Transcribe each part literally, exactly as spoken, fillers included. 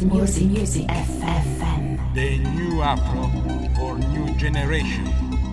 World Music Music F M. The new Afro for new generation.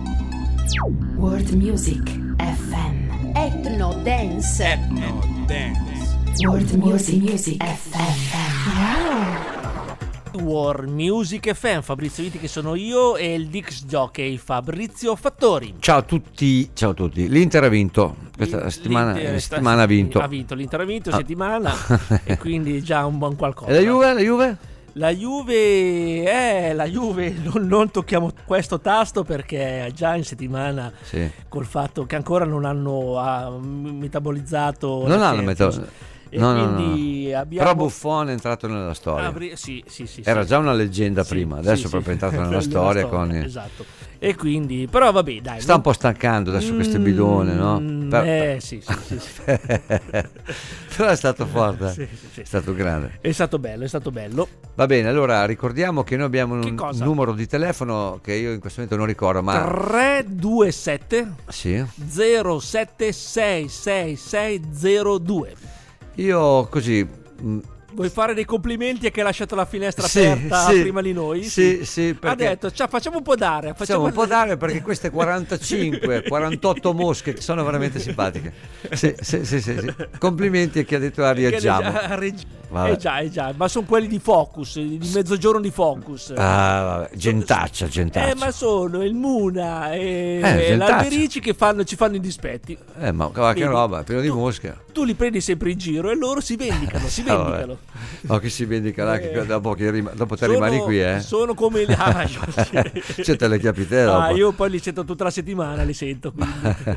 World Music F M. Ethno Dance. Ethno Dance. World Music Music F M. Wow. World Music F M, Fabrizio Viti che sono io e il Dix Jockey Fabrizio Fattori. Ciao a tutti, ciao a tutti. L'Inter ha vinto questa L'Inter, settimana, L'Inter, settimana ha vinto. Ha vinto, l'Inter ha vinto Ah. settimana e quindi già un buon qualcosa. E la Juve? La Juve? La Juve, eh, la Juve non, non tocchiamo questo tasto perché è già in settimana, Sì. col fatto che ancora non hanno ah, metabolizzato. Non la hanno Champions. metabolizzato. E No, no, quindi no. abbiamo... Però Buffon è entrato nella storia. Apri- sì, sì, sì, Era sì. già una leggenda Sì, prima, sì, adesso sì. è proprio entrato nella Nella storia, storia, con... esatto. E quindi, però vabbè, dai. Sta un po' stancando adesso questo bidone, no? Mm, Per- Eh sì, sì, sì, sì. Però è stato forte, Sì, sì, sì. è stato grande. È stato bello, è stato bello. Va bene, allora ricordiamo che noi abbiamo Che un cosa? numero di telefono che io in questo momento non ricordo, ma tre due sette sì. zero sette sei sei sei zero due. Io così mh, Vuoi fare dei complimenti a che ha lasciato la finestra Sì, aperta sì. prima di noi? Sì, sì, Ha perché- detto, ciao, facciamo un po' dare. facciamo un po' dare perché queste quarantacinque quarantotto mosche sono veramente simpatiche. Sì, sì, sì, sì, sì. Complimenti a chi ha detto a reaggiamo. Ah, reg- Vabbè. eh già, eh già, ma sono quelli di Focus, di mezzogiorno di Focus. Ah, vabbè. Gentaccia, gentaccia. Eh, ma sono il Muna e, Eh, e gentaccia. l'Alberici che fanno, ci fanno i dispetti. Eh, ma che Vedi, roba, pieno di tu- mosche. Tu li prendi sempre in giro e loro si vendicano, si Ah, vabbè. vendicano. Ma che si vendicherà che Eh. dopo, che rima- dopo te Sono- rimani qui, eh? Sono come gli... Ah, io, sì. Cioè, te le chiappi te dopo. Ah, io poi li sento tutta la settimana, li sento. Quindi.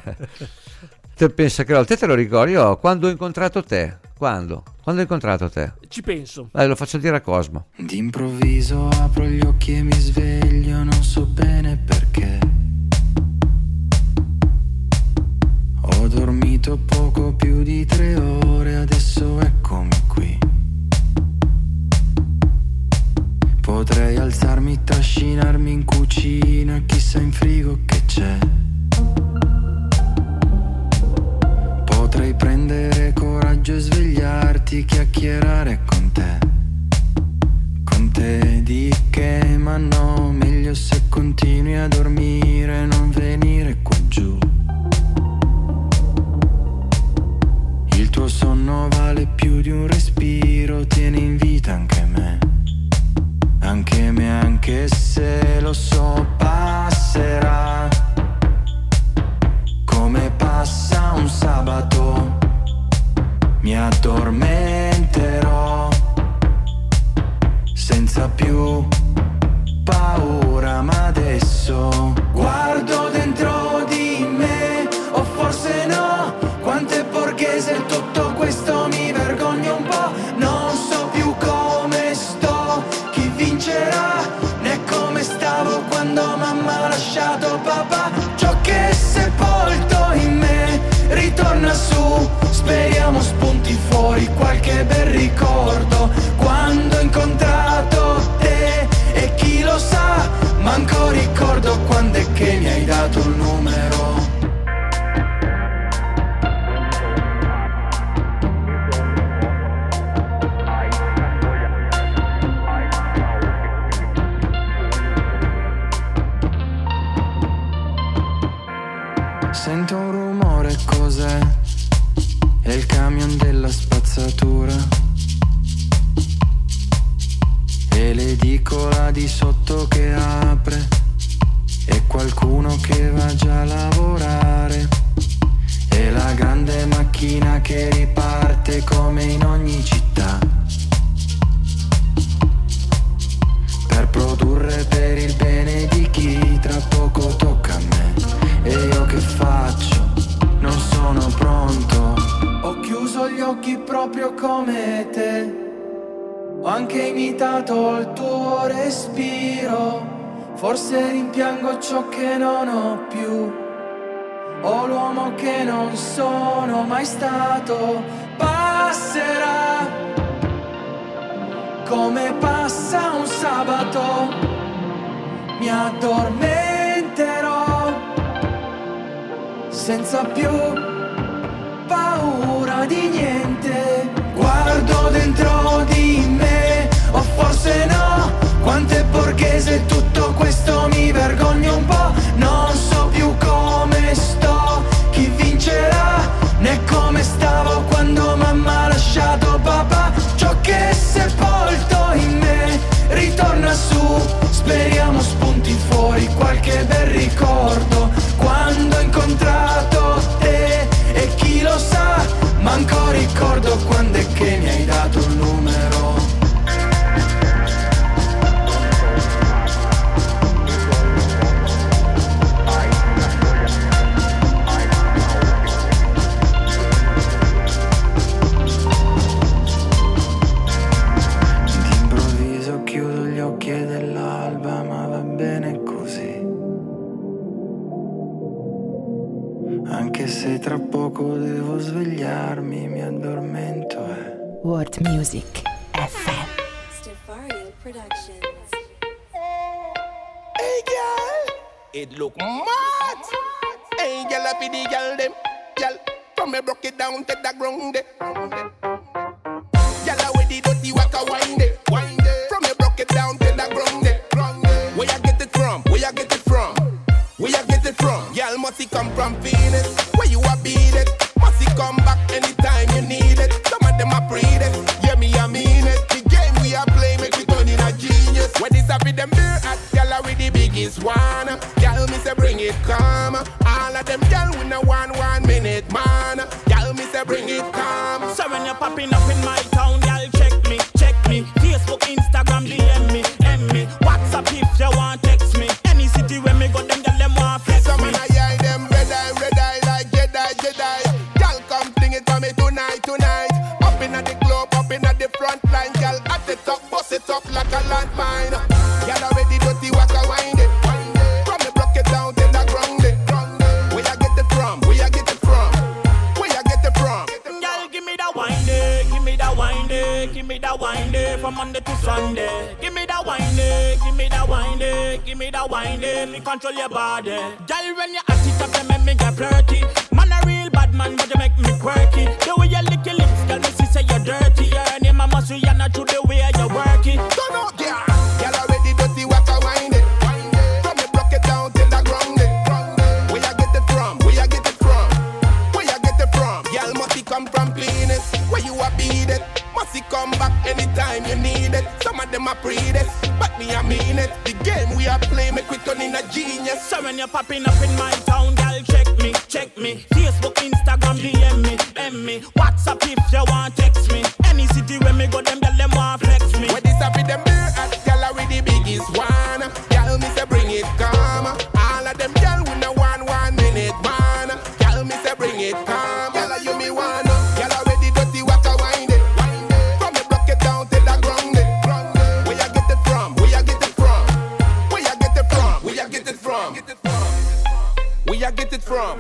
Te pensa che te te lo ricordi? Io quando ho incontrato te? Quando? Quando ho incontrato te? Ci penso. Eh, lo faccio dire a Cosmo. D'improvviso apro gli occhi e mi sveglio, non so bene perché. Ho dormito poco più di tre ore, adesso eccomi qui. Potrei alzarmi, trascinarmi in cucina, chissà in frigo che c'è. Potrei prendere coraggio e svegliarti, chiacchierare con te. Con te di che, ma no, meglio se continui a dormire, non venire qua giù. Il tuo sonno vale più di un respiro, tieni in vita anche me. Anche me, anche se lo so passerà. Come passa un sabato, mi addormenterò senza più paura, ma adesso guardo dentro di me, o forse no, quanto è borghese tutto questo, mi vergogno un po', non so più come sto, chi vincerà, né come stavo quando mamma ha lasciato papà, ciò che è sepolto in me ritorna su, speriamo spunti fuori qualche bel ricordo, quando ho incontrato te, e chi lo sa, manco ricordo quando è che mi hai dato il numero. Sento un rumore, cos'è? È il camion della spazzatura e l'edicola di sotto che apre e qualcuno che va già a lavorare e la grande macchina che riparte come in ogni città per produrre per il bene di chi tra poco tocca a me. E io che faccio? Non sono pronto. Ho chiuso gli occhi proprio come te. Ho anche imitato il tuo respiro. Forse rimpiango ciò che non ho più. Ho l'uomo che non sono mai stato. Passerà come passa un sabato. Mi addormenterò senza più paura di niente. Guardo dentro di me, o forse se tutto questo mi vergogno un po'. Non so più come sto, chi vincerà, né come stavo quando mamma ha lasciato papà. Ciò che è sepolto in me ritorna su, speriamo spunti fuori qualche bel ricordo. Quando ho incontrato te e chi lo sa, manco ricordo quando è che mi hai dato il numero. D'improvviso chiudo gli occhi dell'alba, ma va bene così. Anche se tra poco devo svegliarmi, mi addormento eh. World Music F M. Stefariel Productions. Hey girl, it look mad. Hey girl, I be the girl them. Girl, from me broke it down to the ground. Girl, I with the dirty waka wind it, wind it. From me broke it down to the ground. Where you get it from? Where you get it from? Where you get it from? Girl, must it come from Venus? Where you a beat it? Must it come back anytime you need it? Some of them are breed it. Yeah, me, I mean it. The game we are playing make we turn in a genius. When this up with them beer at, girl, I with the biggest one. Girl, me say bring it come. All of them girl with no one one minute man. Girl, me say bring it come. So when you're popping up in my town, girl, check me, check me. Facebook, Instagram, D M me, M me. WhatsApp if you want text me. Any city where me go, them girl, them want flex Some me. man I eye them red eye, red eye like Jedi, Jedi. Girl, come fling it for me tonight, tonight. Up in at the club, up in at the front line. Girl, at the top, bust it up like a landmine. Girl, already dirty, waka wind it. From me block it down till the ground it. Where you get it from? Where you get it from? Where you get it from? Girl, give me that wine day, give me that wine day, give me that wine day from Monday to Sunday. Give me that wine day, give me that wine day, give me that wine day. Me control your body. Girl, when you act it up, you make me get flirty. Man, a real bad man, but you make me quirky. The way you lick your lips, girl, me see say you're dirty. Your name a muscle, you're not true the way you work it. Turn out, girl. Girl, already dirty, waka wind it. From me block it down till the ground it. Where you get it from? Where you get it from? Where you get it from? Girl, must it come from Venus? Where you a beat it? Must it come back anytime you need it? Some of them are breed it, but me I mean it. The game we are playing make we turn in a genius. So when you're popping up in my town, girl, check me, check me. Facebook, Instagram, D M me, M me. WhatsApp if you want text me. Any city where me go, them girl, them want flex me. Where this up with them beer at, girl, are with the biggest one. Girl, me say bring it come. All of them girl with no one one minute man. Girl, me say bring it come. Girl, you me one. Girl, already dirty waka wind it. From me block it down to the ground it. Where you get it from? Where you get it from? Where you get it from? Where you get it from? Where you get it from?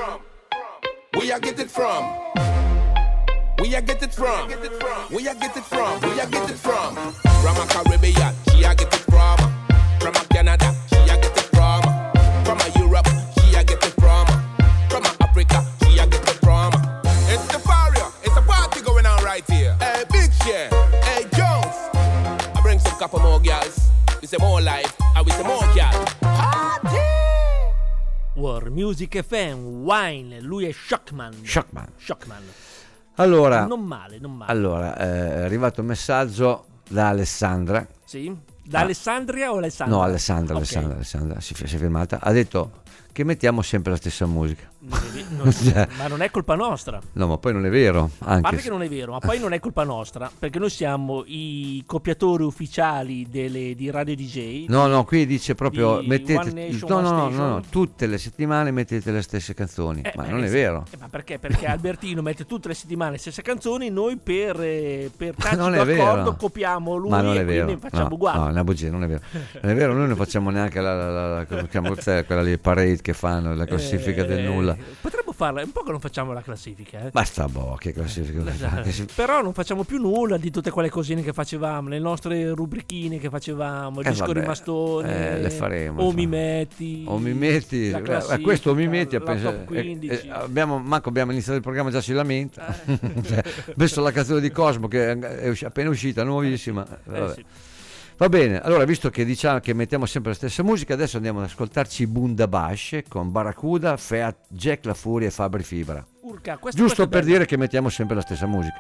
Where you get it from? Where you get it from? Where you get it from? Where you get it from? From a Caribbean, she a get it from. From a Canada, she a get it from. From a Europe, she a get it from. From a Africa, she a get it from. It's the Faria, it's a party going on right here. Hey, Big Share, hey Jones. I bring some couple more girls. We say more life, and we say more girls. Party! World Music F M, Wine, lui è Shockman. Shockman. Shockman. Allora, Non male, non male. allora eh, è arrivato un messaggio da Alessandra. Sì? Da Ah. Alessandria o Alessandra? No, Alessandra, Ok. Alessandra, Alessandra si, si è firmata. Ha detto che mettiamo sempre la stessa musica. Non è ve- non- ma non è colpa nostra. No, ma poi non è vero. A Anche parte se- che non è vero, ma poi non è colpa nostra, perché noi siamo i copiatori ufficiali delle, di Radio D J. No, no, qui dice proprio Di mettete One Nation, no, One no, no, Station. no, no, tutte le settimane mettete le stesse canzoni, Eh, ma beh, non è sì. vero. Eh, ma perché? Perché Albertino mette tutte le settimane le stesse canzoni, noi per, eh, per Ma tacito non è accordo vero. copiamo lui Ma non e è vero. quindi facciamo no, uguale. no, è una bugia, non è vero. Non è vero, noi non facciamo neanche la, la, la, la, come si chiama, cos'è, quella lì parade che fanno, la classifica Eh, del nulla. Potremmo farla, è un po' che non facciamo la classifica, eh. Basta, boh, che classifica. che si- Però non facciamo più nulla di tutte quelle cosine che facevamo, le nostre rubrichine che facevamo, il Eh, disco vabbè, rimastone, eh, le faremo, o insomma. mi metti, O mi metti, la eh, classifica, questo o mi metti, la penso- top eh, quindici. eh, abbiamo, manco abbiamo iniziato il programma già si lamenta. Cioè, adesso la canzone di Cosmo che è usci- appena uscita, nuovissima. Eh, Vabbè. sì. Va bene, allora visto che diciamo che mettiamo sempre la stessa musica, adesso andiamo ad ascoltarci Bundabash con Barracuda, Feat, Jack La Furia e Fabri Fibra. Urca, questo, Giusto questo per dire che mettiamo sempre la stessa musica.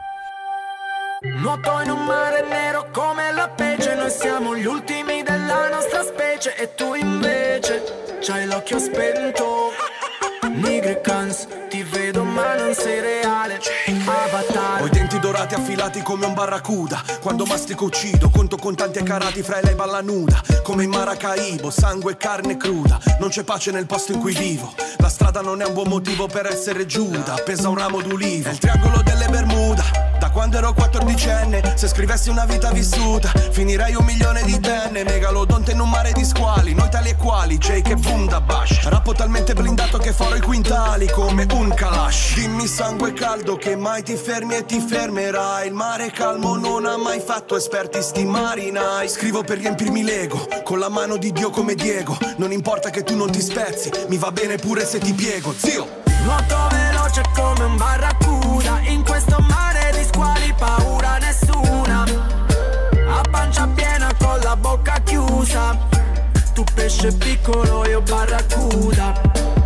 Nuoto in un mare nero come la pece, noi siamo gli ultimi della nostra specie e tu invece c'hai l'occhio spento. Nigricans, ti vedo ma non sei reale. Avatar. Ho i denti dorati affilati come un barracuda. Quando mastico uccido, conto contanti e carati fra lei balla nuda. Come in Maracaibo, sangue e carne cruda. Non c'è pace nel posto in cui vivo. La strada non è un buon motivo per essere Giuda. Pesa un ramo d'ulivo. È il triangolo delle Bermuda. Da quando ero quattordicenne, se scrivessi una vita vissuta, finirei un milione di tenne. Megalodonte in un mare di squali. Noi tali e quali, Jake e Bundabash. Rappo talmente blindato che farò i quintali come un Kalash. Dimmi sangue caldo che mai ti fermi e ti fermerai. Il mare calmo non ha mai fatto esperti sti marinai. Scrivo per riempirmi l'ego, con la mano di Dio come Diego. Non importa che tu non ti spezzi, mi va bene pure se ti piego, zio. Nuoto veloce come un barracuda, in questo mare di squali paura nessuna. A pancia piena con la bocca chiusa. Tu pesce piccolo, io barracuda.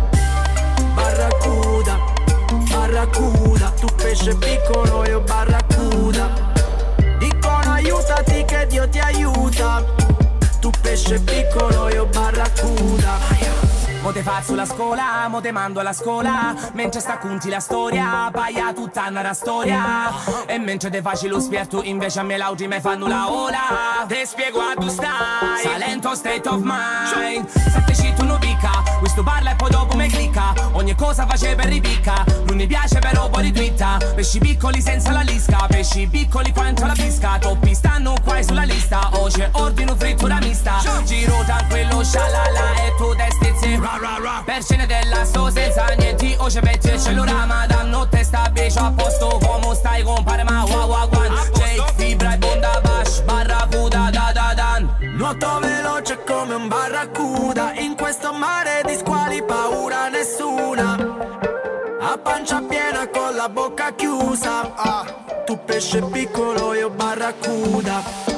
Barracuda, barracuda. Tu pesce piccolo, io barracuda. Dicono aiutati che Dio ti aiuta. Tu pesce piccolo, io barracuda. Mo te faccio la scuola, mo te mando alla scuola. Mentre sta conti la storia, paia tutta una storia. E mentre te facci lo spierto, invece a me l'auti me fanno la ola. Te spiego a tu stai, Salento state of mind. Se te ci tu non picca, questo parla e poi dopo me clicca. Ogni cosa face per ripicca, non mi piace però poi ritwitta. Pesci piccoli senza la lisca, pesci piccoli quanto la pisca. Toppi stanno qua sulla lista, o c'è ordine frittura mista. Giro tranquillo, scialala e tu destizzi. Per scene della sto senza niente, o c'è petti e cellulama. Da notte sta bici a posto, come stai compare ma wow wow one. Jake, Fibra e Bundabash, barracuda da da dan. Nuoto veloce come un barracuda, in questo mare di squali paura nessuna. A pancia piena con la bocca chiusa. Ah, tu pesce piccolo, io barracuda.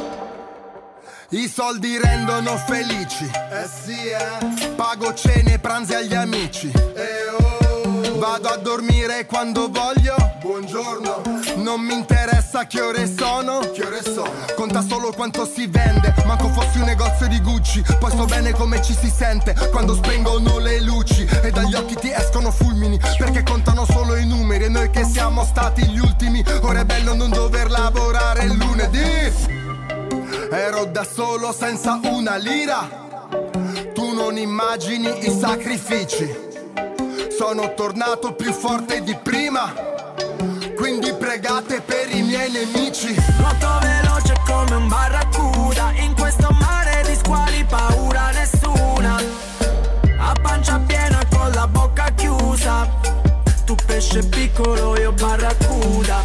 I soldi rendono felici, eh sì eh. Pago cene e pranzi agli amici, eh oh. Vado a dormire quando voglio, buongiorno. Non mi interessa che ore sono, che ore sono. Conta solo quanto si vende, manco fossi un negozio di Gucci. Poi so bene come ci si sente quando spengono le luci e dagli occhi ti escono fulmini, perché contano solo i numeri. E noi che siamo stati gli ultimi, ora è bello non dover lavorare il lunedì. Ero da solo senza una lira, tu non immagini i sacrifici. Sono tornato più forte di prima, quindi pregate per i miei nemici. Nuoto veloce come un barracuda, in questo mare di squali paura nessuna. A pancia piena con la bocca chiusa. Tu pesce piccolo, io barracuda.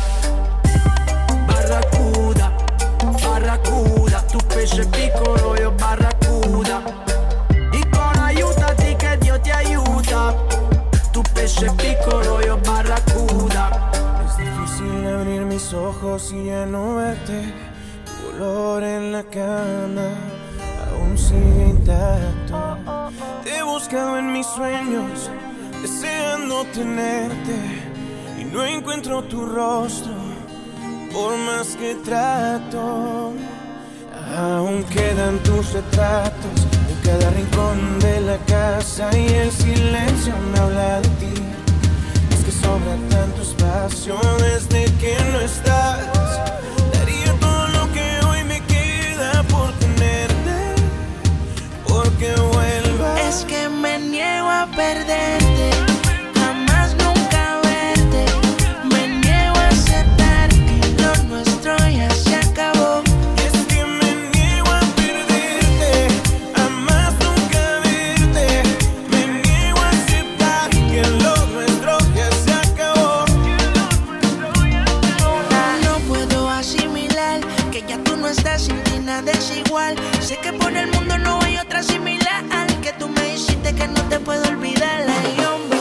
Barracuda, barracuda. Tu pesce piccolo, io barracuda. Dicono aiutati che Dio ti aiuta. Tu pesce piccolo, io barracuda. Es difícil abrir mis ojos y ya no verte. Tu olor en la cama aún sigue intacto. Te he buscado en mis sueños, deseando tenerte, y no encuentro tu rostro, por más que trato. Aún quedan tus retratos en cada rincón de la casa, y el silencio me habla de ti. Es que sobra tanto espacio desde que no estás. Daría todo lo que hoy me queda por tenerte, porque vuelvas. Es que me niego a perderte, jamás nunca verte. Me niego a aceptar que lo nuestro ya se acabó. Desigual, sé que por el mundo no hay otra similar, que tú me dijiste que no te puedo olvidar. Ay, hombre.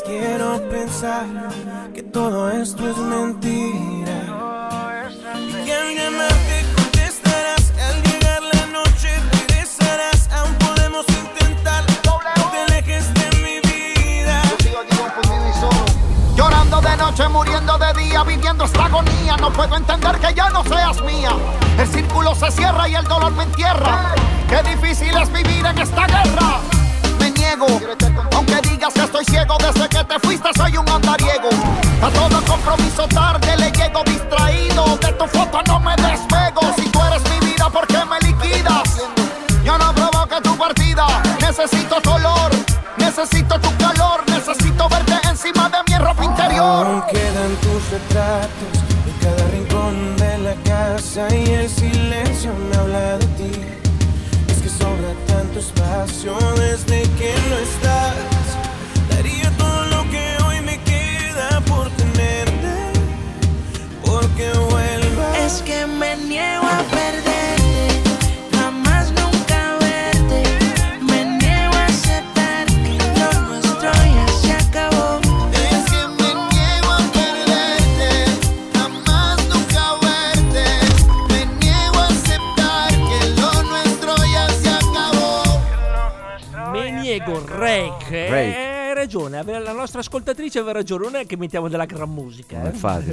quiero pensar que todo esto es mentira. Y que alguien más te contestarás. Al llegar la noche regresarás. Aún podemos intentar. No te alejes de mi vida. Llorando de noche, muriendo de día, viviendo esta agonía. No puedo entender que ya no seas mía. El círculo se cierra y el dolor me entierra. Qué difícil es vivir en esta guerra. Me niego, aunque digas que estoy ciego. Desde que te fuiste soy un andariego. A todo compromiso tarde le llego distraído. De tu foto no me despego. Si tú eres mi vida, ¿por qué me liquidas? Yo no provoqué tu partida. Necesito tu olor, necesito tu calor. Necesito verte encima de mi ropa interior. Aún quedan tus retratos en cada rincón de la casa. Y el silencio me habla de ti. Es que sobra tanto espacio desde que no estás. Daría todo lo que hoy me queda por tenerte, porque vuelvas. Es que me niego a perderte, jamás nunca verte. Me niego a aceptar que lo nuestro ya se acabó. Es que me niego a perderte, jamás nunca verte. Me niego a aceptar que lo nuestro ya se acabó. Me niego, Rake. Rake. Hai ragione, aveva- la nostra ascoltatrice aveva ragione, non è che mettiamo della gran musica. Eh? Infatti,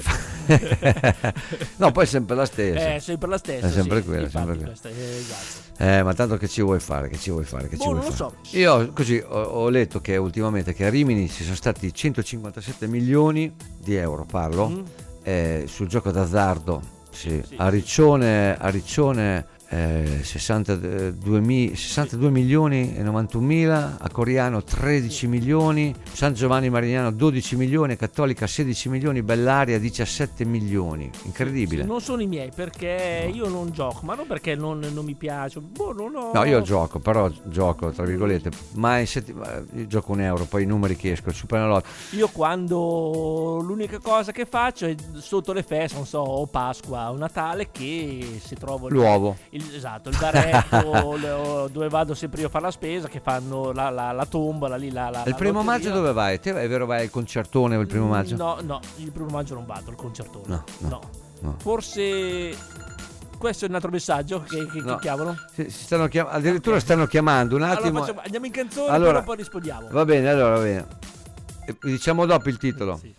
no, poi è sempre la stessa. È sempre la stessa. È sempre sì, quella, infatti, sempre quella. questa- eh, esatto. Eh, ma tanto che ci vuoi fare? Che ci vuoi fare? Che ci Boh, vuoi non lo fare? so. Io così ho, ho letto che ultimamente che a Rimini ci sono stati centocinquantasette milioni di euro, parlo, Mm. eh, sul gioco d'azzardo. Sì. Sì. A Riccione, a Riccione eh, sessantadue, mi- sessantadue milioni e novantuno mila, a Coriano tredici milioni, San Giovanni Marignano dodici milioni, Cattolica sedici milioni, Bellaria diciassette milioni. Incredibile. Non sono i miei perché io non gioco, ma non perché non, non mi piace. Boh, non ho... No, io gioco, però gioco tra virgolette, ma in settimana io gioco un euro, poi i numeri che escono, il Superenalotto. Io quando l'unica cosa che faccio è sotto le feste, non so, o Pasqua o Natale, che se trovo il- L'uovo. il- esatto, il baretto le- o dove vado sempre io a fare la spesa, che fanno la, la, la tombola lì, la, la, Il la primo lotteria. maggio dove vai? Te è vero vai al concertone il primo maggio? No, no, il primo maggio non vado al concertone. No, no, no. Forse questo è un altro messaggio che, che, No. che chiamano. Si, si stanno chiam- addirittura stanno chiamando un attimo. Allora facciamo- andiamo in canzone, Allora, però poi rispondiamo. Va bene, allora va bene. E diciamo dopo il titolo. Sì.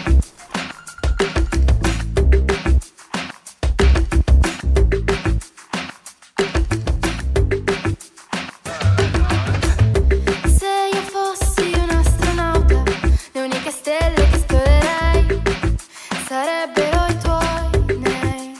Se io fossi un astronauta, le uniche stelle che esploderei sarebbero i tuoi nei.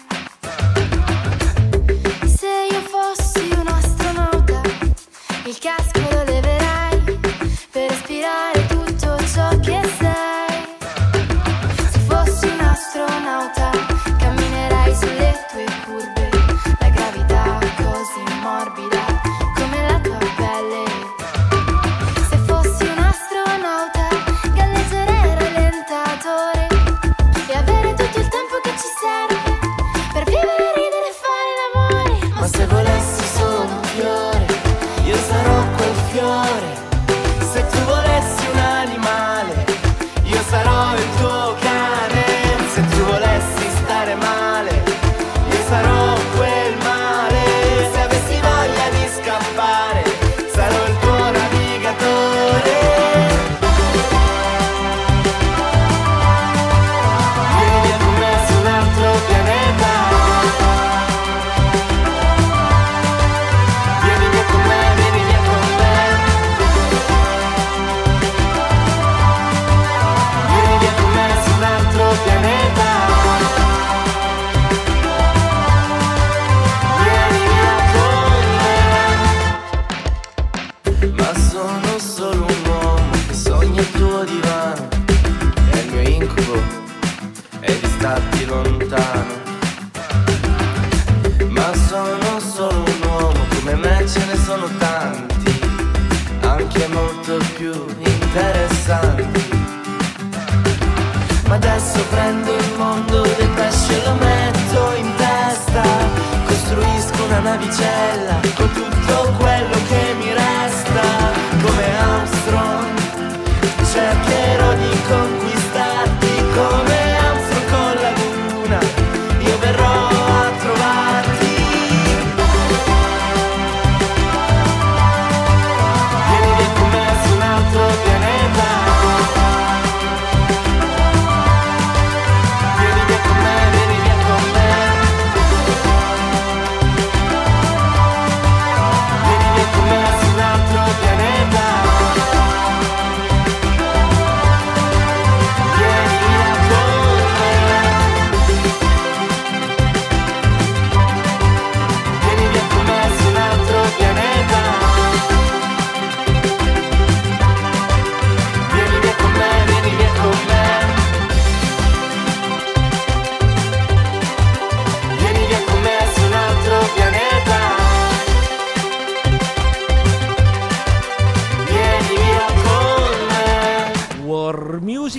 Se io fossi un astronauta, il casco lo leverai per respirare tutto ciò che sei. Se fossi un astronauta, camminerai sulle tue curve, la gravità così morbida come la tua pelle. Se fossi un astronauta, galleggerei il rallentatore e avere tutto il tempo che ci serve per vivere, ridere e fare l'amore. Ma se volessi solo un fiore, io sarò quel fiore. Se tu volessi un animale, io sarò il tuo cane. Se tu volessi stare male, io sarò quel male. Se avessi voglia di scappare, sarò il tuo navigatore. Vieni via con me su un altro pianeta. Vieni via con me, vieni via con me. Vieni via con me su un altro pianeta. Vieni via con me. Ma sono solo un uomo che sogna il tuo divano. E il mio incubo è di starti lontano. Ma sono solo un uomo, come me ce ne sono tanti, anche molto più interessanti. Ma adesso prendo il mondo del pesce e lo metto in testa. Costruisco una navicella con tutto quello che mi resta. Come Armstrong cercherò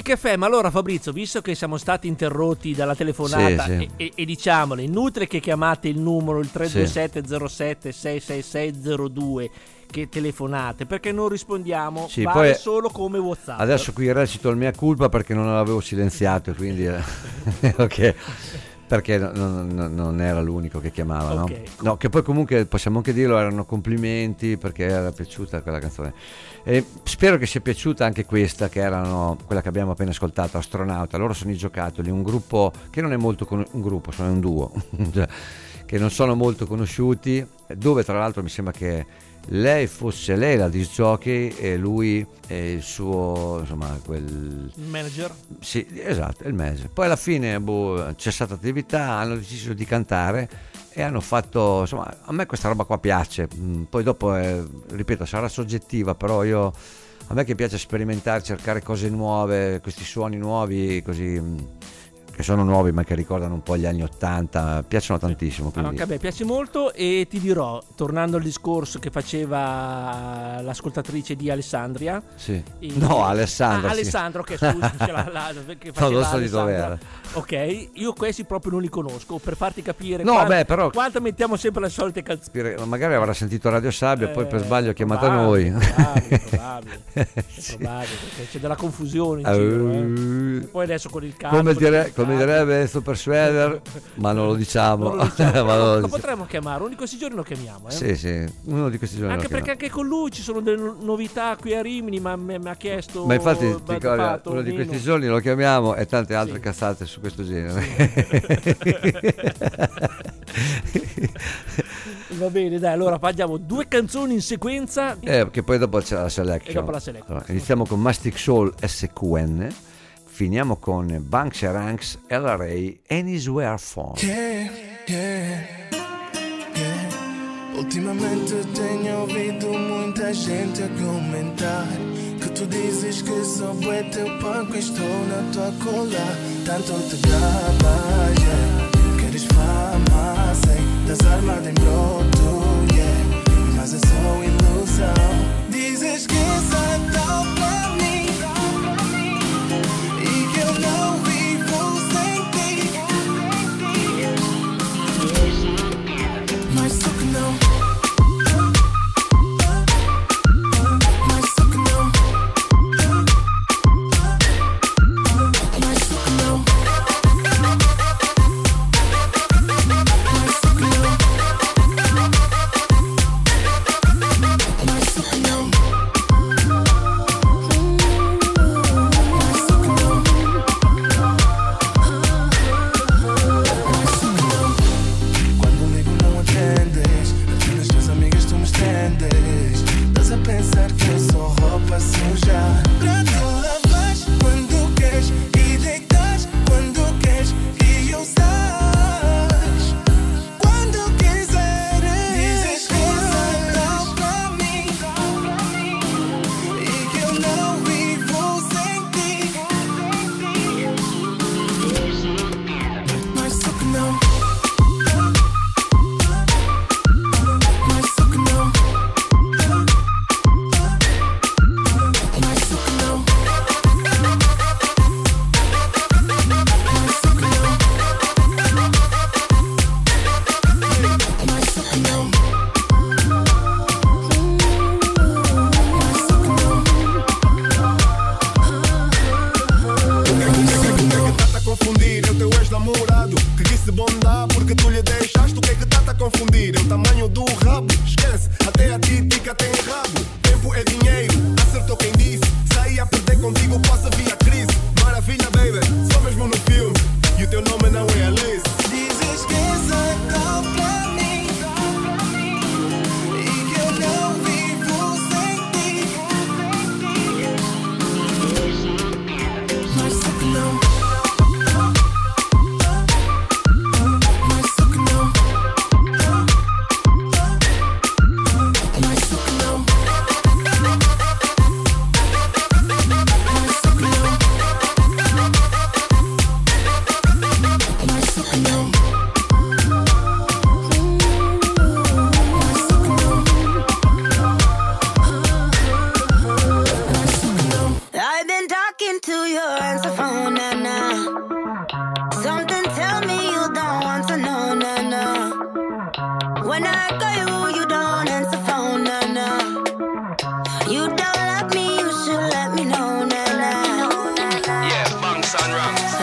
Music F M. Allora Fabrizio, visto che siamo stati interrotti dalla telefonata, sì, sì. E, e, e diciamolo, è inutile che chiamate il numero il tre due sette zero sette sei sei sei zero due, che telefonate, perché non rispondiamo, sì, vale poi solo come WhatsApp. Adesso qui recito il mea culpa perché non l'avevo silenziato, quindi ok, perché non, non, non era l'unico che chiamava, okay. no? No, che poi comunque possiamo anche dirlo, erano complimenti perché era piaciuta quella canzone. E spero che sia piaciuta anche questa, che erano quella che abbiamo appena ascoltato, Astronauta. Loro sono i Giocattoli, un gruppo che non è molto con- un gruppo, sono un duo cioè, che non sono molto conosciuti, dove tra l'altro mi sembra che lei fosse lei la disc jockey e lui è il suo, insomma, quel manager. Sì, esatto, il manager. Poi alla fine boh, c'è stata attività, hanno deciso di cantare e hanno fatto, insomma, a me questa roba qua piace. Poi dopo eh, ripeto, sarà soggettiva, però io, a me che piace sperimentare, cercare cose nuove, questi suoni nuovi così, che sono nuovi ma che ricordano un po' gli anni ottanta, piacciono tantissimo. Quindi... Anche a me piace molto, e ti dirò, tornando al discorso che faceva l'ascoltatrice di Alessandria, sì. e... no Alessandra ah, sì. Alessandro che scusa la, la, che faceva no, non so di Alessandra. dov'era. Ok, io questi proprio non li conosco, per farti capire no, quanto, beh, però... quanto mettiamo sempre le solite canzoni. Magari avrà sentito Radio Sabbia e eh, poi per sbaglio ha chiamato probabile, noi. Probabile, probabile, sì. probabile, perché c'è della confusione in uh, giro. Eh. Poi adesso con il calcio. Come, dire, come direbbe Super Shredder, ma non lo diciamo. Non lo, diciamo. ma non lo, lo diciamo. potremmo chiamare, uno di questi giorni lo chiamiamo. Eh. Sì, sì, uno di questi giorni. Anche perché anche con lui ci sono delle novità qui a Rimini, ma mi ha chiesto. Ma infatti, ti ricordi, uno di questi giorni lo chiamiamo e tante altre sì. cazzate su questo genere. Sì. Va bene, dai, allora facciamo due canzoni in sequenza. Eh, che poi dopo c'è la selection. E dopo la selection. Allora, iniziamo con Mastic Soul S Q N, finiamo con Banks and Ranks L R A Anywhere Phone. Yeah, yeah, yeah. Ultimamente tenho ouvido muita gente a comentar que tu dizes que só é teu banco e estou na tua cola. Tanto te gabas, yeah. Queres fama, sei, das armas em broto, yeah. Mas é só ilusão. Dizes que sai tão pra mim e que eu não vivo sem ti. Mas só que não. My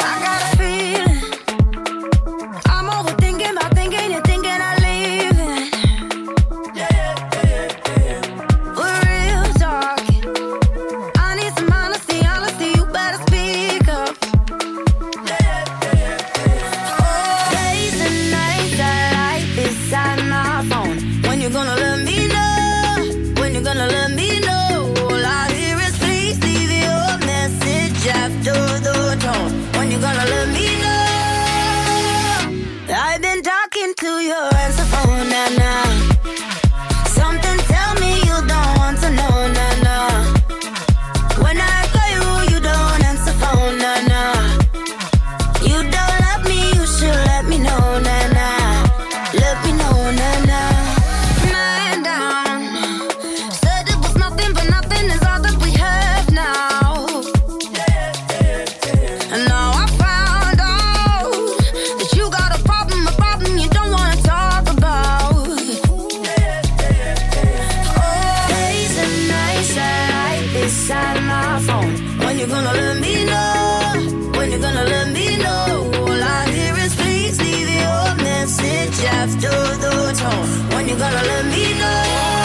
I got a feeling I'm overthinking about thinking and thinking I leave it. For real talking, I need some honesty, honesty, you better speak up. Oh, days and nights I lie beside my phone. When you gonna let me know? When you gonna let me know? All I hear is please leave your message after the tone. When you gonna let me know? I've been talking to your answer phone now, now. Something tell me you don't want to know, nah, nah. When I call you, you don't answer phone, nah, nah. You don't love me, you should let me know, nah, nah. Let me know, nah, nah. Man down. Said it was nothing, but nothing is all that we have now. And now I found out that you got a problem, a problem you don't wanna talk about. Oh, days and nights I lie beside my phone. When you gonna let me know? When you gonna let me know? All I hear is please leave your message after the tone. When you gonna let me know?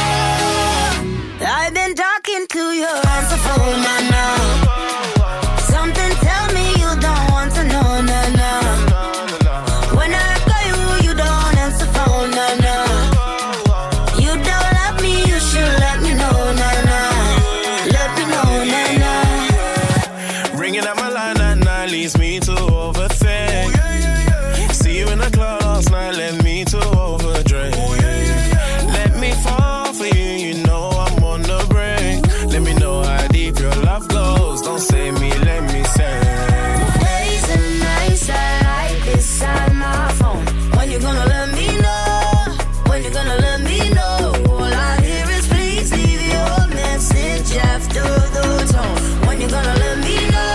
I've been talking to your answer phone now, now. Something tell me you don't want to know, nah, nah. When I call you, you don't answer phone, nah, nah. You don't love me, you should let me know, nah, nah. Let me know, nah, nah. Ringing up my line at night leads me to overthink. See you in the club last night, led me to overdrink. Let me fall for you, you know I'm on the brink. Let me know how deep your love goes. Don't save me, let me sing. Days and nights I lie beside my phone. When you gonna let me know? When you gonna let me know? All I hear is please leave your message after the tone. When you gonna let me know?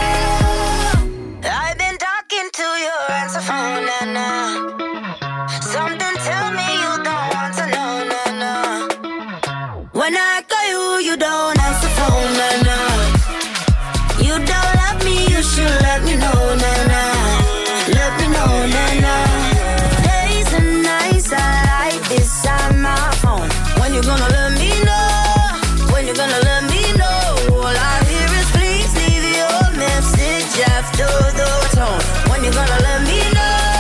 I've been talking to your answer phone, nah, nah. Something tell me you don't want to know, nah, nah. When I call you, you don't answer phone, nah, nah. You don't love me, you should let me know, nah, nah. Let me know, nah, nah. Days and nights I lie beside my phone. When you gonna let me know? When you gonna let me know? All I hear is please leave your message after the tone. When you gonna let me know?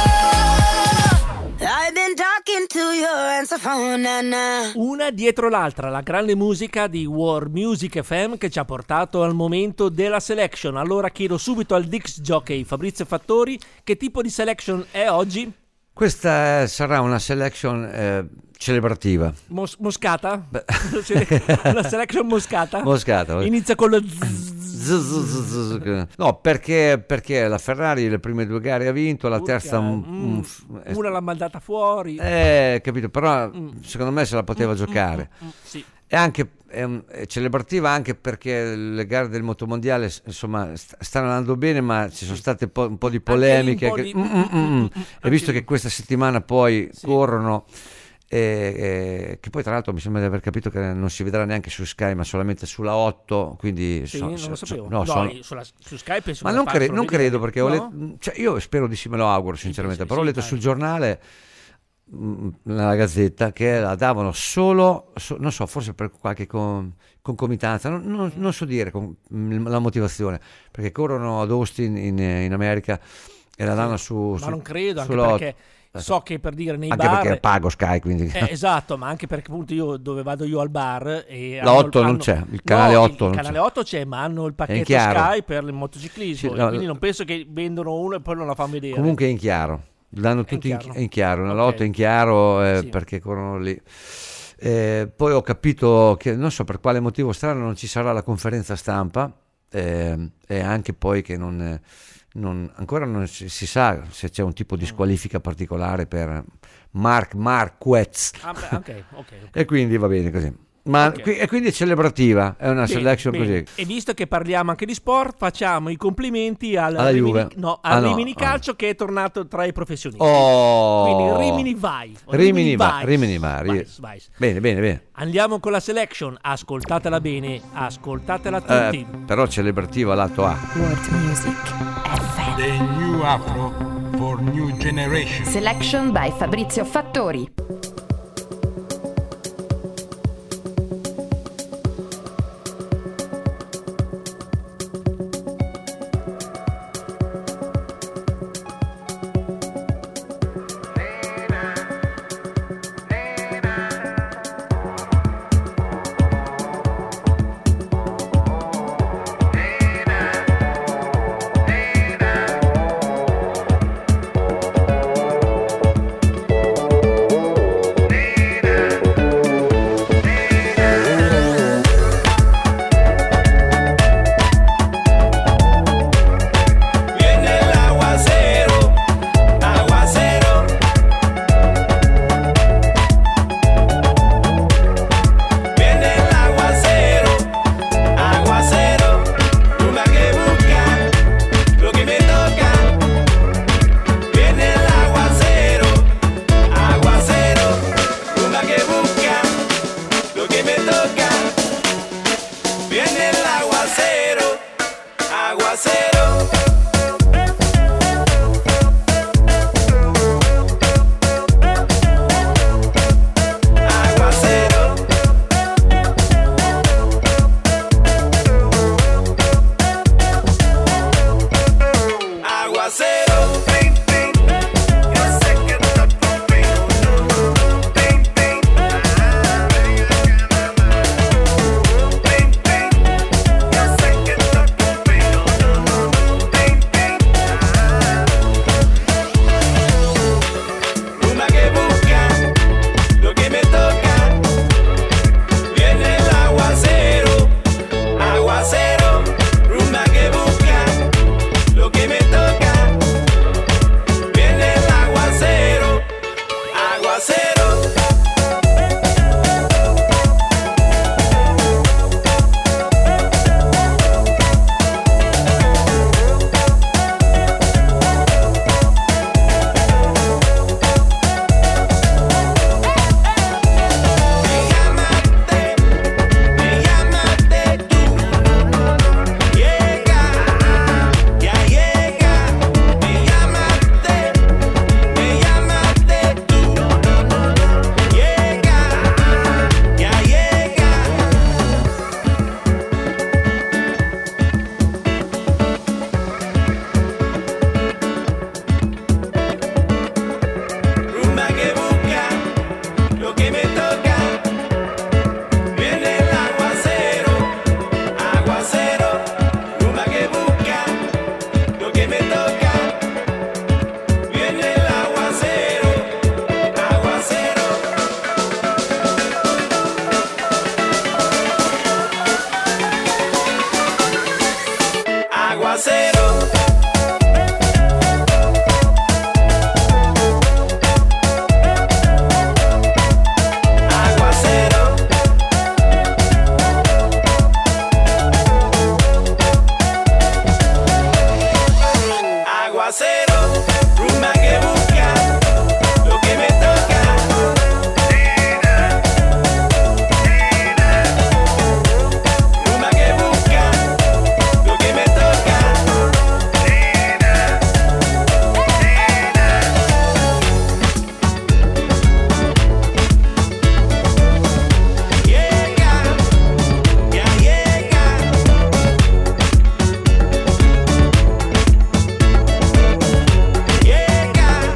I've been talking to your answer phone, nah, nah. Una dietro l'altra, la grande musica di War Music F M che ci ha portato al momento della selection. Allora chiedo subito al disc jockey Fabrizio Fattori che tipo di selection è oggi? Questa eh, sarà una selection eh, celebrativa. Mos- moscata? Una selection moscata? Moscata. Inizia con lo zzz. No, perché, perché la Ferrari le prime due gare ha vinto, la Urca, terza un, mm, un, una l'ha mandata fuori. Eh, capito, però Mm. secondo me se la poteva Mm, giocare. mm, mm, sì. E anche è, un- è celebrativa anche perché le gare del motomondiale insomma st- stanno andando bene, ma ci sono state po- un po' di polemiche. Anche lì che- un po' di- Mm, mm, mm, mm. E visto lì. che questa settimana poi corrono, e, e- che poi tra l'altro mi sembra di aver capito che non si vedrà neanche su Sky ma solamente sulla otto, quindi Sì, so- non so- lo sapevo. no, No, sono- sulla- su Sky penso ma che non, la cre- facciano non vedere. credo perché ho No? letto- cioè, io spero di sì, me lo auguro sinceramente, sì, però ho sì, letto dai. sul giornale mh, nella Gazzetta che la davano solo, so- non so, forse per qualche con- concomitanza, non, non- non so dire con- mh, la motivazione, perché corrono ad Austin in, in America e la danno su, Ma su non credo, anche sulla- perché so che per dire nei anche bar perché pago Sky, quindi Eh, esatto, ma anche perché appunto io dove vado io al bar e La hanno- otto non hanno- c'è, il canale no, otto il, non il c'è. canale otto c'è, ma hanno il pacchetto chiaro. Sky per il motociclismo, Sì, e no, quindi non penso che vendono uno e poi non la fanno vedere. comunque è in chiaro, danno tutti in, chiaro. è in chiaro, nella Ok. otto è in chiaro eh, Sì. perché corrono lì. Eh, poi ho capito che non so per quale motivo strano non ci sarà la conferenza stampa eh, e anche poi che non, eh, non- ancora non si, si sa se c'è un tipo di squalifica particolare per Marc Marquez Ah, beh, ok, ok, ok. e quindi va bene così. Ma Ok. qui- e quindi è celebrativa, è una Bene, selection bene. così. E visto che parliamo anche di sport, facciamo i complimenti al Alla Rimini, Juve. no, al Ah, no, Rimini ah. Calcio che è tornato tra i professionisti. Oh. Quindi Rimini vai. Rimini va, Rimini va. ri- Vai, vai. Bene, bene, bene. Andiamo con la selection, ascoltatela bene, ascoltatela tutti. Eh, però celebrativa lato A. World Music F M. The new Afro for new generation. Selection by Fabrizio Fattori. Viene el aguacero, aguacero. Viene el aguacero, aguacero. Luna que busca lo que me toca. Viene el aguacero, aguacero. Luna que busca lo que me toca. Viene el aguacero, aguacero. Aguacero, aguacero. Yo sé que estás conmigo. Yo sé que estás conmigo. Luna que busca lo que me toca. Viene el aguacero, aguacero. Luna que busca lo que me toca. Viene el aguacero, aguacero. Me llamaste tú, llega, ya llega. Me llamaste, me llamaste tú, llega, ya llega. Rumba que busca lo que me toca. Viene el aguacero, aguacero. Rumba que busca lo que me toca. Viene el aguacero, aguacero. Aguacero. Aguacero, aguacero, rumba que busca lo que me toca. Rumba que busca lo que me toca. Llega, ya llega. Llega,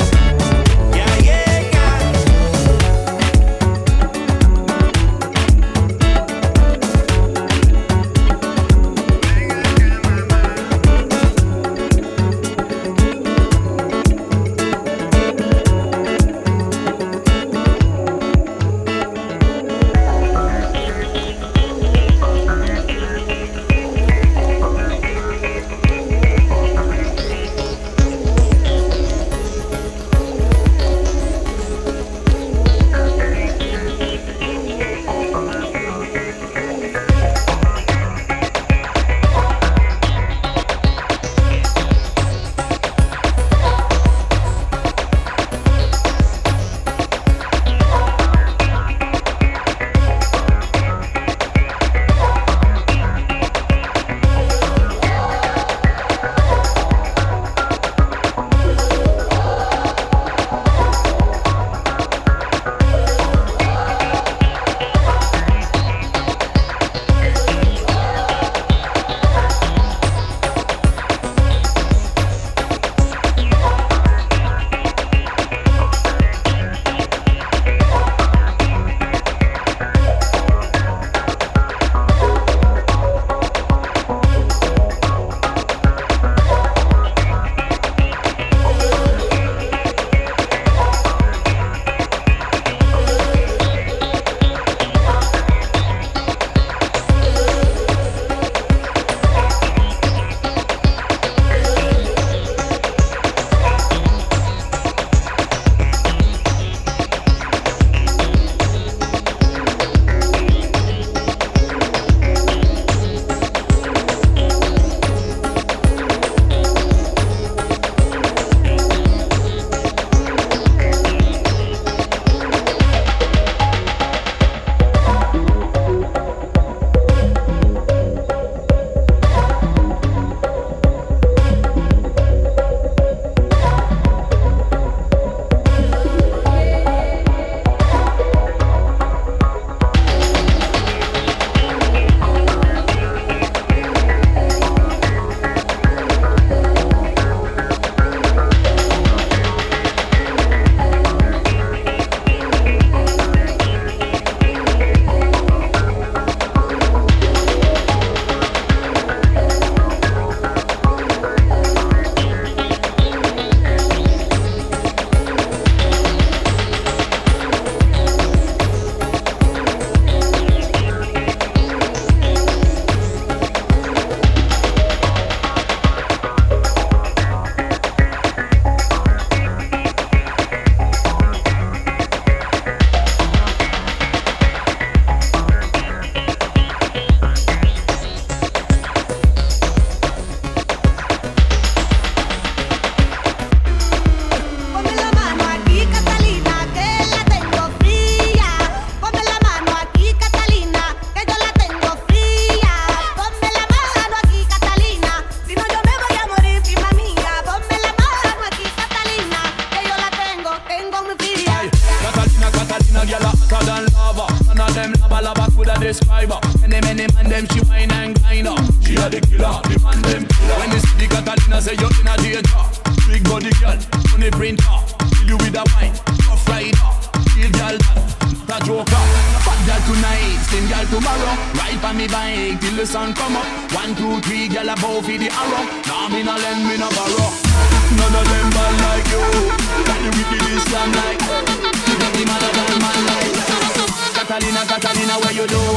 describe her. Many, many man them she wine and grind her. She a the killer, the man them killer. When you see the Catalina say you're in a danger. Big body girl, money printer. Kill you with a wine, rough rider. Kill girl that, not a joker. Bad girl tonight, slim girl tomorrow. Ride on me bike till the sun come up. One, two, three, girl above for the arrow. Now me no lend, me no borrow. None of them bad like you. Got the wicked Islam like. You get me mother than man like. Catalina, Catalina, where you do?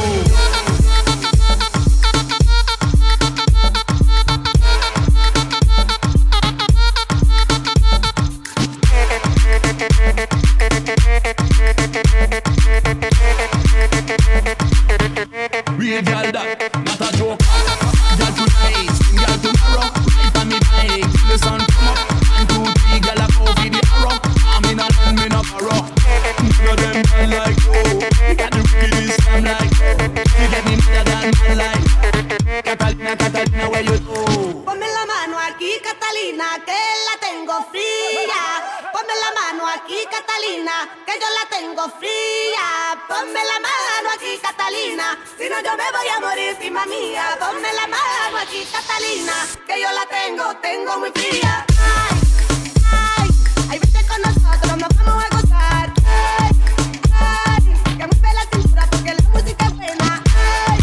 Real girl that, not a joke. Girl tonight, girl tomorrow. Right on me bike, till the sun come up. One, two, three, girl a go for the arrow. I'm in a land, me no borrow. None of them man like you. Got the real Islam like. You get me better than man like. Catalina, Catalina, where you do? Ponme la mano aquí, Catalina, que la tengo fría. Ponme la mano aquí, Catalina, que yo la tengo fría. Ponme la mano aquí, Catalina, si no yo me voy a morir, prima mía. Ponme la mano aquí, Catalina, que yo la tengo, tengo muy fría. Ay, ay, ay, vete con nosotros, nos vamos a gozar. Ay, ay, que mueve la cintura porque la música es buena. Ay,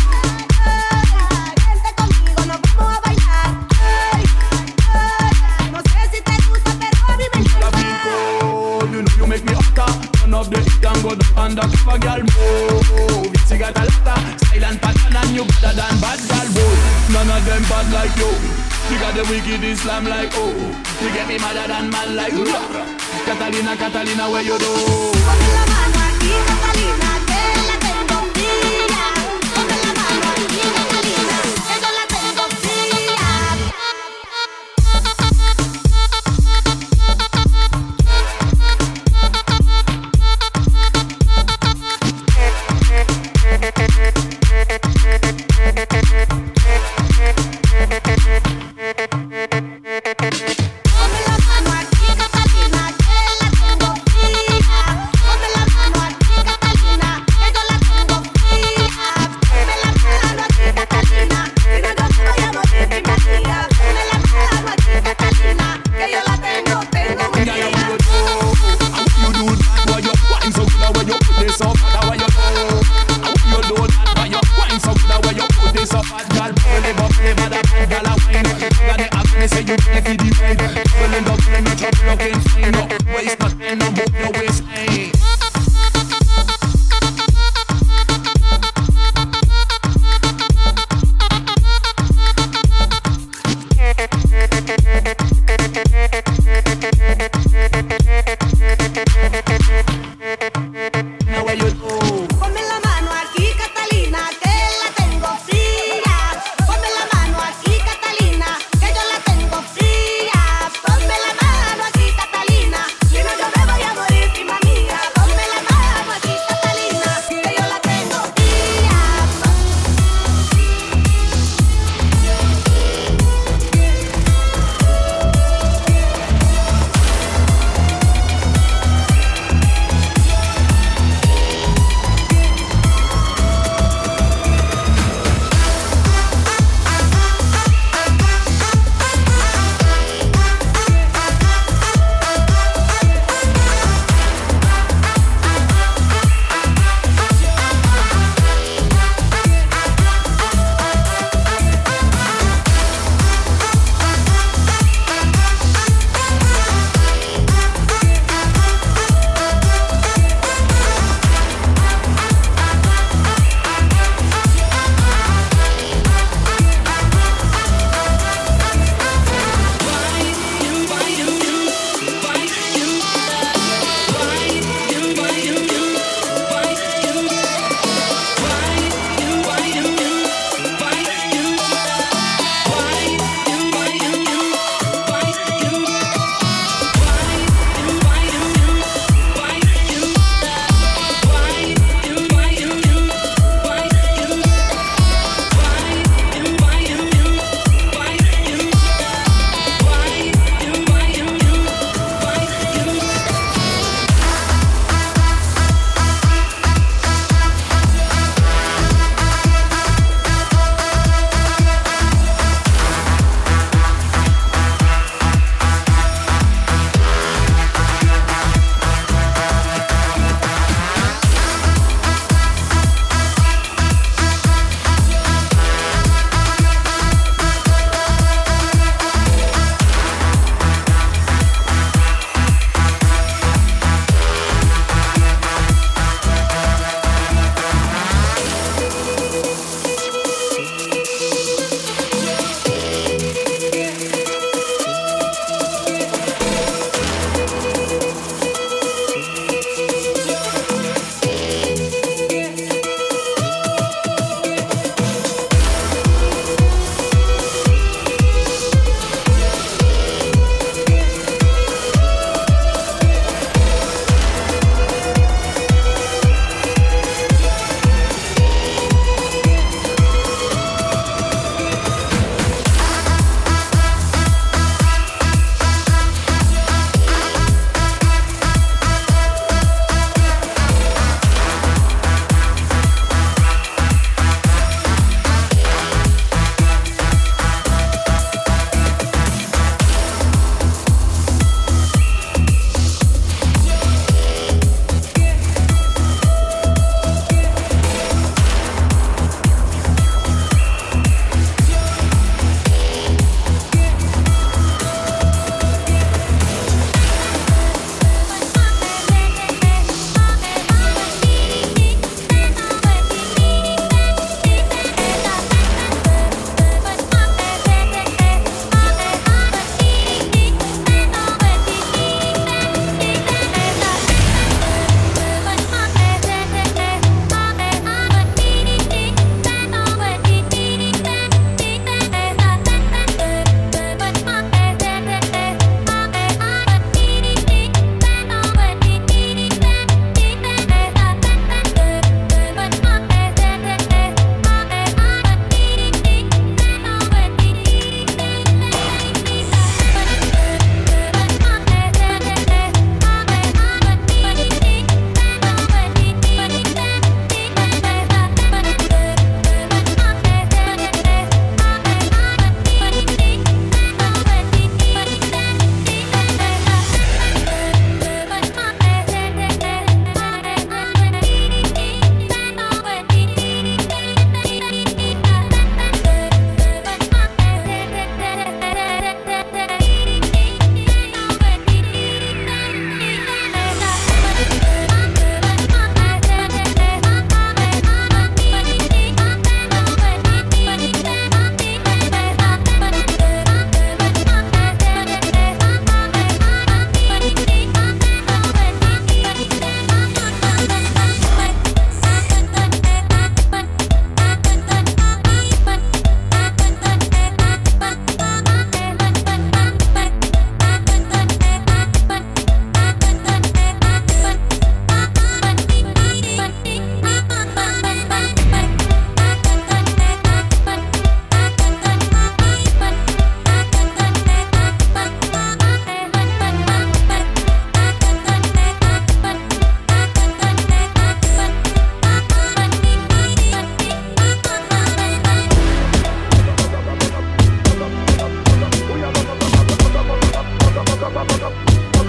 ay, vente conmigo, nos vamos a bailar. Ay, ay, no sé si te gusta, pero a mí me encanta. You know you make me hotter. Turn up the heat and go down and the cover girl move. You got a lot of silent pattern and you better than bad girl boy. None of them bad like you. You got the wicked Islam like oh. You get me madder than man like Catalina, Catalina, where you do? Ponme la mano aquí, Catalina, que la tengo fría. Ponme la mano aquí, Catalina, que yo la tengo fría. Ponme la mano aquí, Catalina, si no yo me voy a morir.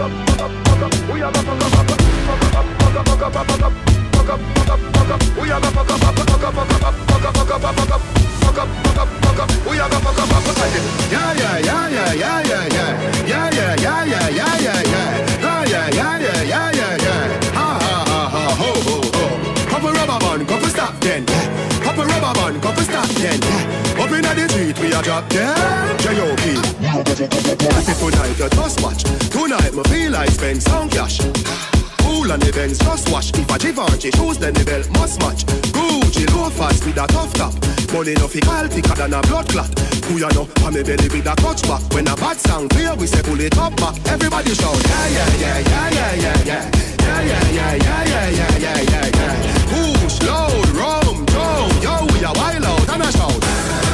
Yeah, yeah, yeah, yeah, yeah, yeah, yeah, yeah, yeah, yeah, yeah, yeah, yeah, yeah, yeah, yeah, yeah, yeah, yeah, yeah. Ha ha ha ha ho ho ho. Couple rubber band, couple stop then. Couple rubber band, couple stop then. Up inna the street we a drop then. J O P. Tonight you just watch. Tonight me feel like spend some cash. Cool on the Benz, just wash. If a Givenchy shoes, then the belt must match. Gucci loafers with a tough top. Money no fi call thicker than a blood clot. Who ya know? On me belly with a clutch back. When a bad sound clear, we say pull it up back. Everybody shout yeah yeah yeah yeah yeah yeah yeah yeah yeah yeah yeah yeah yeah yeah yeah yeah. Push loud, rum, down, yo we a wild out and a shout.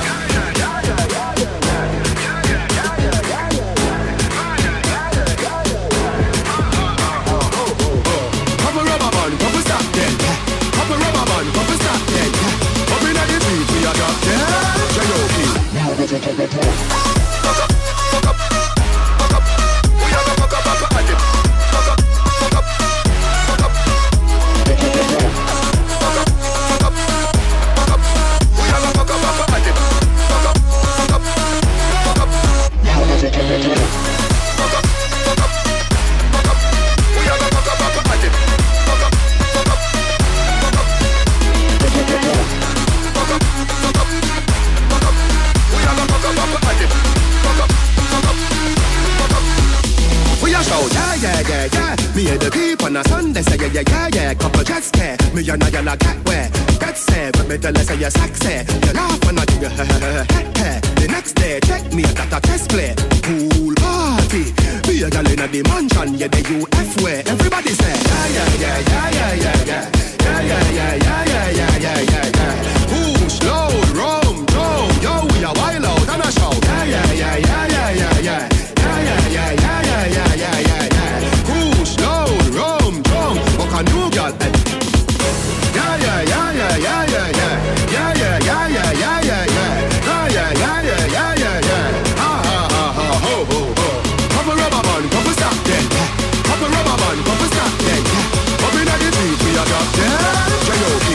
Me and the people on a Sunday say yeah yeah yeah yeah. Couple jets care, me and I and I get where. Get set, but me tell her say you're sexy. You laugh and I do you the next day check me at a test play. Pool party, be a girl in the mansion, yeah the U F way. Everybody say yeah yeah yeah yeah yeah yeah yeah yeah yeah yeah yeah yeah yeah yeah yeah. Push loud, rum, down, yo we a wild out and a shout. Yeah yeah yeah yeah yeah yeah yeah yeah yeah yeah yeah yeah yeah yeah yeah. Push loud, rum, down, fuck a new girl. Yeah yeah yeah yeah yeah yeah yeah yeah yeah yeah yeah yeah yeah yeah yeah yeah yeah yeah yeah yeah. Ha ha ha ha ho ho ho. Couple rubber band, couple stop then. Couple rubber band, couple stop then. Up inna the street we a drop then. J O P.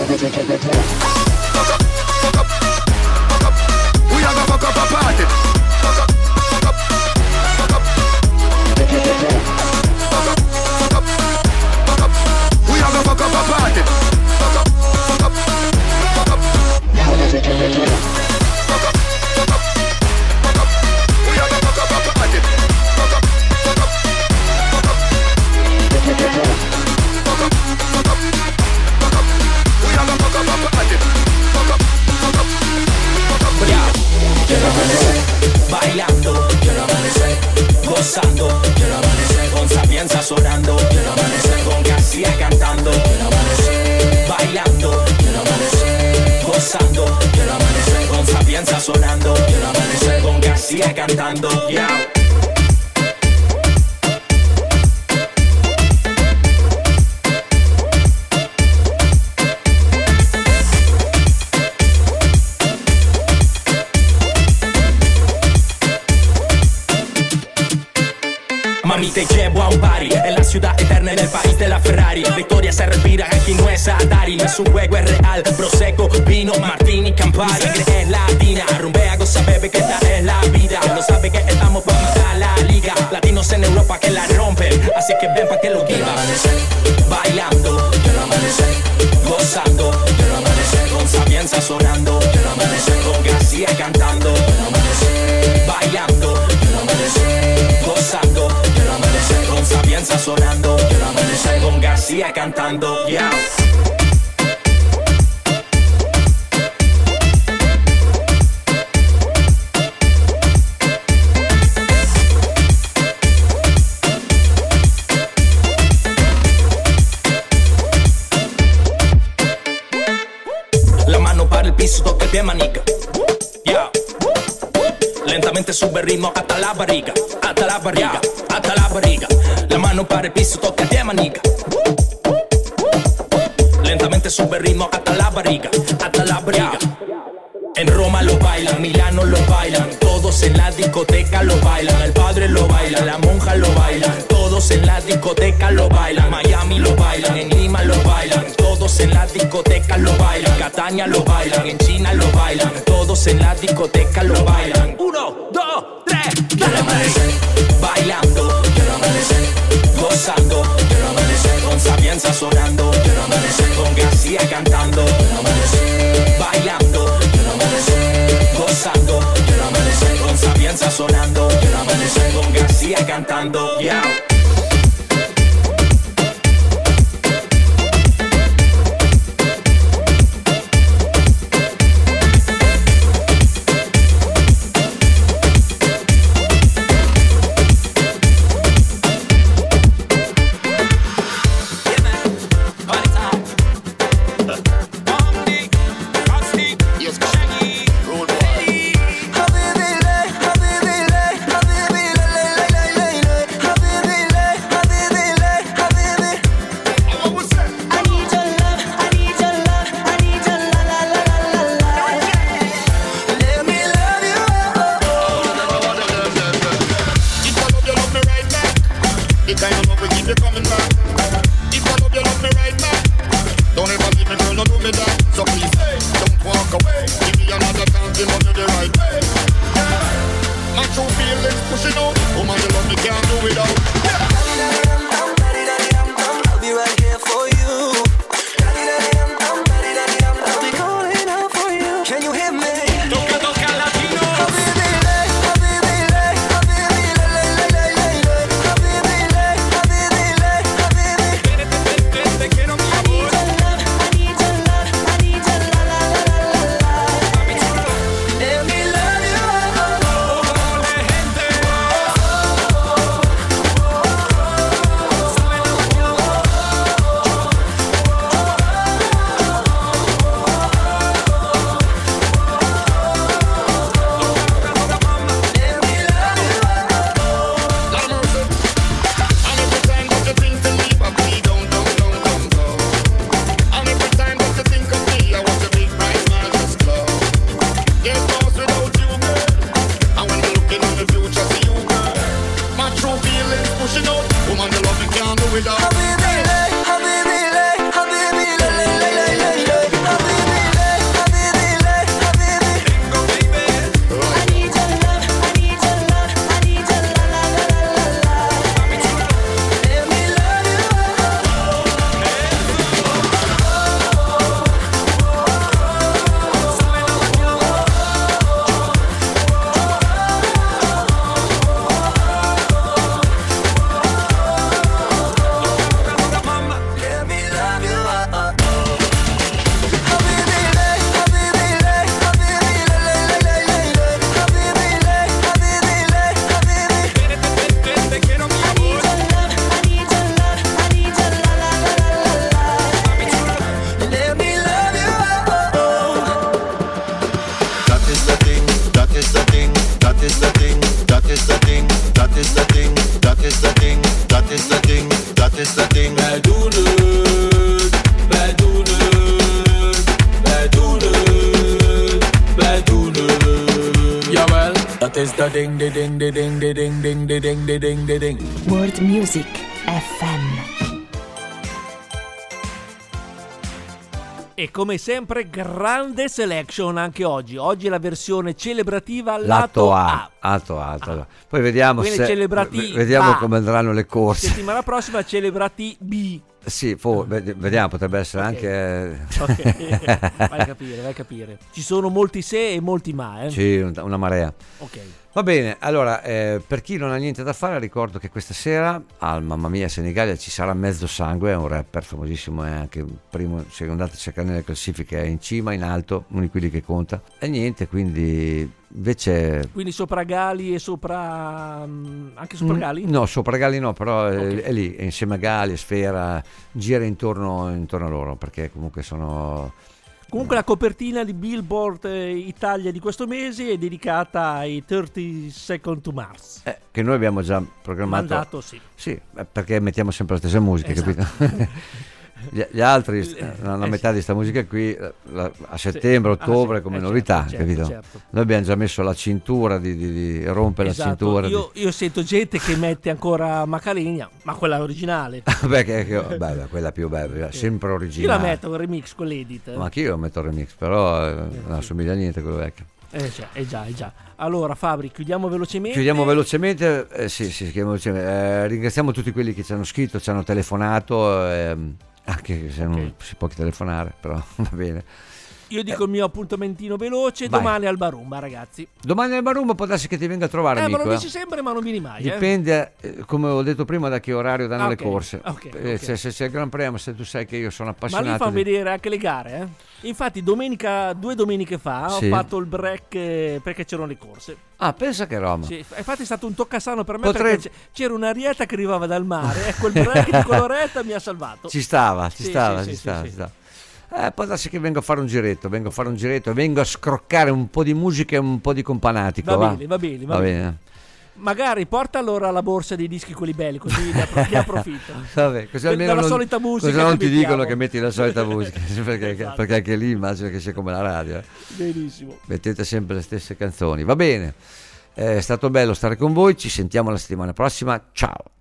Fuck up, fuck up, fuck up. We a go fuck up a party. Fuck up, fuck up, fuck up. Fuck up, fuck up, fuck up. We a go fuck up a party. Fuck up, fuck up, fuck up. Fuck up, fuck up, fuck up. We a go fuck up a party. Fuck up, fuck up, fuck up. Fuck up, fuck up, fuck up. We a go fuck up a party. Fuck up, fuck up, fuck up. Quiero amanecer bailando, quiero amanecer gozando, quiero amanecer con Sapienza sonando, quiero amanecer con García cantando, quiero amanecer bailando, quiero amanecer gozando, quiero amanecer con Sapienza sonando, quiero amanecer con García cantando, yeah. Mami, te llevo a un party en la ciudad eterna, en el país de la Ferrari. La historia se respira, aquí no es Atari. No es un juego, es real. Prosecco, vino, Martini, Campari. Mi sangre es latina, rumbea, goza, bebe, que esta es la vida. No sabe que estamos para matar la liga. Latinos en Europa que la rompen, así que ven pa' que lo guiba. Quiero amanecer bailando, quiero amanecer gozando, quiero amanecer con Sapienza sonando, quiero amanecer con García cantando, quiero amanecer bailando, quiero amanecer gozando, quiero amanecer con Sapienza sonando, quiero amanecer con García cantando, yeah. La mano para el piso, toca el pie, manica, yeah. Lentamente sube el ritmo hasta la barriga, hasta la barriga, hasta la barriga. La mano para el piso, toca el pie, manica. Lentamente sube el ritmo hasta la barriga, hasta la barriga. En Roma lo bailan, Milano lo bailan, todos en la discoteca lo bailan. El padre lo baila, la monja lo baila, todos todos en la discoteca lo bailan. Miami lo bailan, en Lima lo bailan, todos en la discoteca lo bailan. Catania lo bailan, en China lo bailan, todos en la discoteca lo bailan. Uno, dos, tres. Quiero amanecer bailando, quiero amanecer gozando, quiero amanecer con Sapienza sonando, quiero amanecer con García cantando, quiero amanecer bailando, quiero amanecer gozando, quiero amanecer con Sapienza sonando, quiero amanecer con García cantando, yeah. World Music F M. E come sempre grande selection anche oggi. Oggi è la versione celebrativa lato, lato A. A. Lato A. Ah. Poi vediamo, Quindi se, celebrati vediamo A. come andranno le corse. Settimana prossima celebrati B. Sì, for, vediamo, potrebbe essere okay. anche... Ok, vai a capire, vai a capire. Ci sono molti se e molti ma, eh? Sì, una marea. Ok. Va bene, allora, eh, per chi non ha niente da fare, ricordo che questa sera al Mamma Mia Senigallia ci sarà Mezzo Sangue, è un rapper famosissimo, è anche primo, se andate a cercare nelle classifiche, è in cima, in alto, uno di quelli che conta. E niente, quindi... Invece quindi sopra Gali e sopra anche sopra Gali? No, sopra Gali no, però okay. è, è lì, è insieme a Gali, Sfera, gira intorno, intorno a loro, perché comunque sono... Comunque la copertina di Billboard Italia di questo mese è dedicata ai thirty Seconds to Mars. Eh, che noi abbiamo già programmato. Mandato, sì. Sì, perché mettiamo sempre la stessa musica, esatto. capito? Gli, gli altri, la, la eh, metà sì. di sta musica qui, la, a settembre, Sì. ottobre, Ah, sì. come Eh, novità, certo, capito? certo. Noi abbiamo già messo la cintura di, di, di rompe la Esatto. cintura. Io, io sento gente che mette ancora Macarena, ma quella originale. Di... Beh, che, che, beh, quella più bella, sempre Io originale. la metto con remix, con l'edit. Ma anche io metto il remix, però eh, non assomiglia a niente quello vecchio. Eh già, eh già, eh già. Allora Fabri, chiudiamo velocemente. Chiudiamo velocemente, eh, sì, sì, chiudiamo velocemente. Eh, ringraziamo tutti quelli che ci hanno scritto, ci hanno telefonato, ehm, anche se non si può telefonare, però va bene. Io dico il mio appuntamentino veloce, Vai. domani al Barumba, ragazzi. Domani al Barumba può darsi che ti venga a trovare, Eh, amico. ma lo eh. dici sempre, ma non vieni mai. eh. Dipende, eh, come ho detto prima, da che orario danno Ah, le ok, corse. ok, Eh, ok. Se, se c'è il Gran Premio, se tu sai che io sono Ma appassionato. lì fanno di- vedere anche le gare, eh? Infatti domenica, due domeniche fa Sì. ho fatto il break eh, perché c'erano le corse. Ah, pensa che roba. Sì, infatti è stato un toccasano per me Potrei- perché c- c'era un'arietta che arrivava dal mare. Ecco, il break di Coloretta mi ha salvato. Ci stava, ci Sì, stava, sì, ci sì, stava, sì, ci sì. stava. Eh, può darsi che vengo a fare un giretto, vengo a fare un giretto e vengo a scroccare un po' di musica e un po' di companatico. Va Va, bene, va bene, va Va bene. bene. Magari porta allora la borsa dei dischi quelli belli, così ne, appro- ne approfitto. Vabbè, così almeno Dalla non, solita musica così non che ti mettiamo. dicono che metti la solita musica, perché, Esatto. perché anche lì immagino che sia come la radio. eh. Benissimo. Mettete sempre le stesse canzoni. Va bene, è stato bello stare con voi, ci sentiamo la settimana prossima, ciao.